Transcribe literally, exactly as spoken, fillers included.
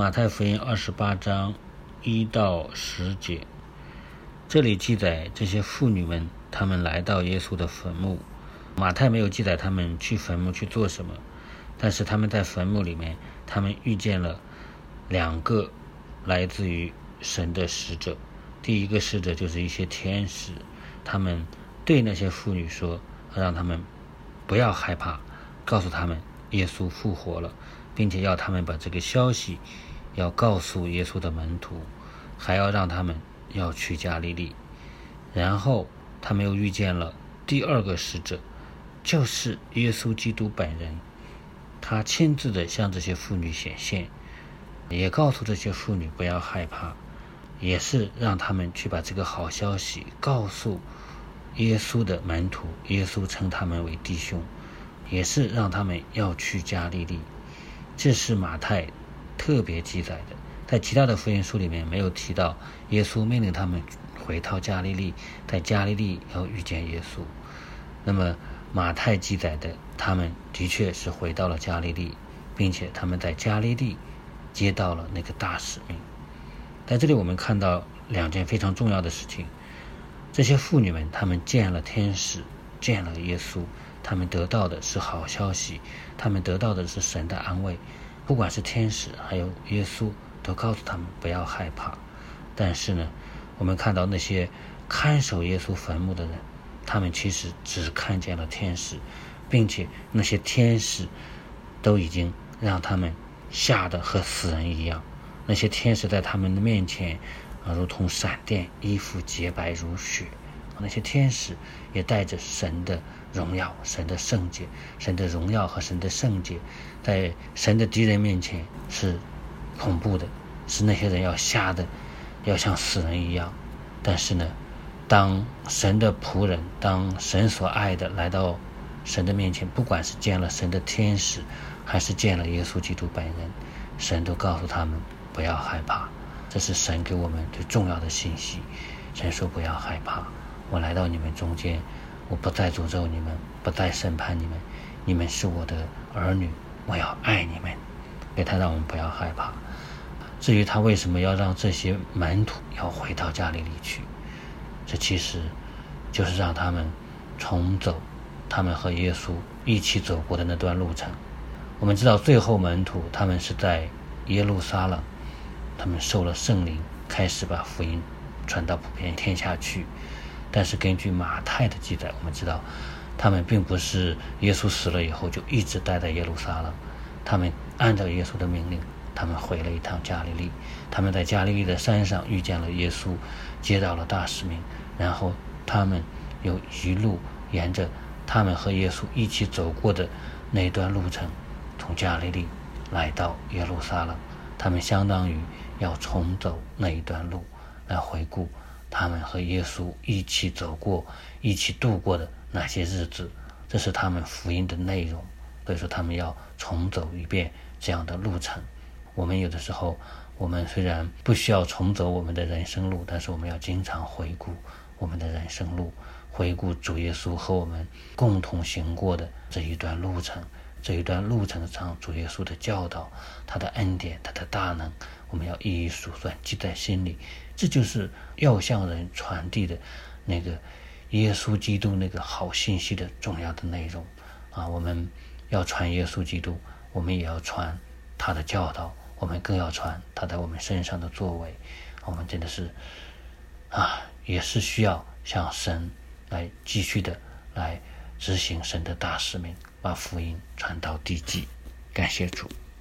马太福音二十八章一到十节，这里记载这些妇女们，她们来到耶稣的坟墓。马太没有记载她们去坟墓去做什么，但是她们在坟墓里面，她们遇见了两个来自于神的使者。第一个使者就是一些天使，他们对那些妇女说，让他们不要害怕，告诉他们耶稣复活了，并且要他们把这个消息要告诉耶稣的门徒，还要让他们要去加利利。然后他们又遇见了第二个使者，就是耶稣基督本人，他亲自的向这些妇女显现，也告诉这些妇女不要害怕，也是让他们去把这个好消息告诉耶稣的门徒，耶稣称他们为弟兄，也是让他们要去加利利。这是马太特别记载的，在其他的福音书里面没有提到耶稣命令他们回到加利利，在加利利要遇见耶稣。那么马太记载的，他们的确是回到了加利利，并且他们在加利利接到了那个大使命。在这里我们看到两件非常重要的事情，这些妇女们她们见了天使，见了耶稣，她们得到的是好消息，她们得到的是神的安慰，不管是天使还有耶稣都告诉他们不要害怕。但是呢，我们看到那些看守耶稣坟墓的人，他们其实只看见了天使，并且那些天使都已经让他们吓得和死人一样。那些天使在他们的面前啊，如同闪电，衣服洁白如雪。那些天使也带着神的荣耀，神的圣洁，神的荣耀和神的圣洁，在神的敌人面前是恐怖的，是那些人要吓得要像死人一样。但是呢，当神的仆人，当神所爱的来到神的面前，不管是见了神的天使，还是见了耶稣基督本人，神都告诉他们不要害怕。这是神给我们最重要的信息。神说不要害怕，我来到你们中间，我不再诅咒你们，不再审判你们，你们是我的儿女，我要爱你们。所以他让我们不要害怕。至于他为什么要让这些门徒要回到加利利去，这其实就是让他们重走他们和耶稣一起走过的那段路程。我们知道最后门徒他们是在耶路撒冷，他们受了圣灵，开始把福音传到普遍天下去。但是根据马太的记载，我们知道他们并不是耶稣死了以后就一直待在耶路撒冷，他们按照耶稣的命令，他们回了一趟加利利。他们在加利利的山上遇见了耶稣，接到了大使命，然后他们又一路沿着他们和耶稣一起走过的那段路程，从加利利来到耶路撒冷。他们相当于要重走那一段路，来回顾他们和耶稣一起走过，一起度过的那些日子。这是他们福音的内容，所以说他们要重走一遍这样的路程。我们有的时候，我们虽然不需要重走我们的人生路，但是我们要经常回顾我们的人生路，回顾主耶稣和我们共同行过的这一段路程。这一段路程上主耶稣的教导，他的恩典，他的大能，我们要一一数算，记在心里。这就是要向人传递的那个耶稣基督那个好信息的重要的内容啊！我们要传耶稣基督，我们也要传他的教导，我们更要传他在我们身上的作为。我们真的是啊，也是需要向神来继续的来执行神的大使命，把福音传到地极。感谢主。